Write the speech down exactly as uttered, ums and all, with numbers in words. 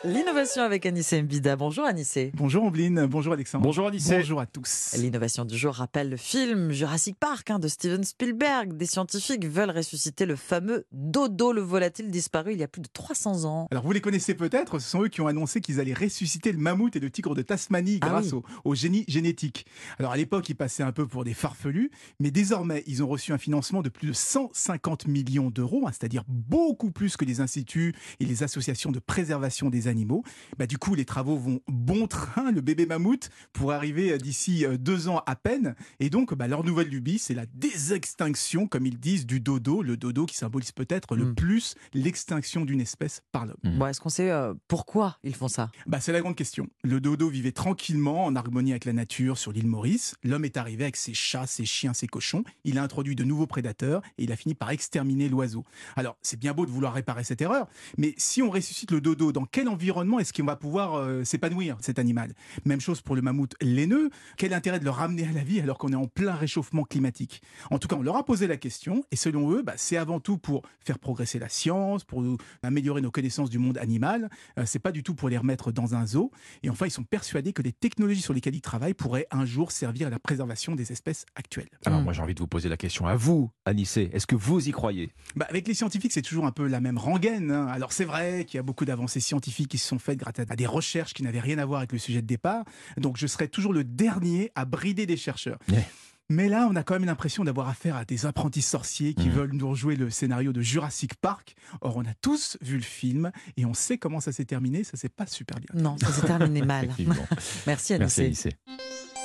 L'innovation avec Anissé Mbida. Bonjour Anissé. Bonjour Ambline, bonjour Alexandre. Bonjour Anissé. Bonjour à tous. L'innovation du jour rappelle le film Jurassic Park hein, de Steven Spielberg. Des scientifiques veulent ressusciter le fameux dodo, le volatile disparu il y a plus de trois cents ans. Alors vous les connaissez peut-être, ce sont eux qui ont annoncé qu'ils allaient ressusciter le mammouth et le tigre de Tasmanie Ah grâce oui. au, au génie génétique. Alors à l'époque, ils passaient un peu pour des farfelus, mais désormais, ils ont reçu un financement de plus de cent cinquante millions d'euros, hein, c'est-à-dire beaucoup plus que les instituts et les associations de préservation des animaux. Bah, du coup, les travaux vont bon train. Le bébé mammouth pourrait arriver d'ici deux ans à peine. Et donc, bah, leur nouvelle lubie, c'est la désextinction, comme ils disent, du dodo. Le dodo qui symbolise peut-être le Mm. plus l'extinction d'une espèce par l'homme. Bon, est-ce qu'on sait euh, pourquoi ils font ça? Bah, c'est la grande question. Le dodo vivait tranquillement, en harmonie avec la nature, sur l'île Maurice. L'homme est arrivé avec ses chats, ses chiens, ses cochons. Il a introduit de nouveaux prédateurs et il a fini par exterminer l'oiseau. Alors, c'est bien beau de vouloir réparer cette erreur, mais si on ressuscite le dodo, dans quel environnement est-ce qu'on va pouvoir euh, s'épanouir, cet animal? Même chose pour le mammouth laineux. Quel intérêt de le ramener à la vie alors qu'on est en plein réchauffement climatique? En tout cas, on leur a posé la question et selon eux, bah, c'est avant tout pour faire progresser la science, pour nous améliorer nos connaissances du monde animal. Euh, c'est pas du tout pour les remettre dans un zoo. Et enfin, ils sont persuadés que les technologies sur lesquelles ils travaillent pourraient un jour servir à la préservation des espèces actuelles. Alors Mm. moi j'ai envie de vous poser la question à vous, Anissé. Est-ce que vous y croyez? Bah, avec les scientifiques, c'est toujours un peu la même rengaine, hein. Alors c'est vrai qu'il y a beaucoup d'avancées scientifiques qui se sont faites grâce à des recherches qui n'avaient rien à voir avec le sujet de départ. Donc je serai toujours le dernier à brider des chercheurs. Ouais. Mais là, on a quand même l'impression d'avoir affaire à des apprentis sorciers qui Mmh. veulent nous rejouer le scénario de Jurassic Park. Or, on a tous vu le film et on sait comment ça s'est terminé. Ça s'est pas super bien. Non, ça s'est terminé mal. Effectivement. Merci Merci Anissé. Anissé.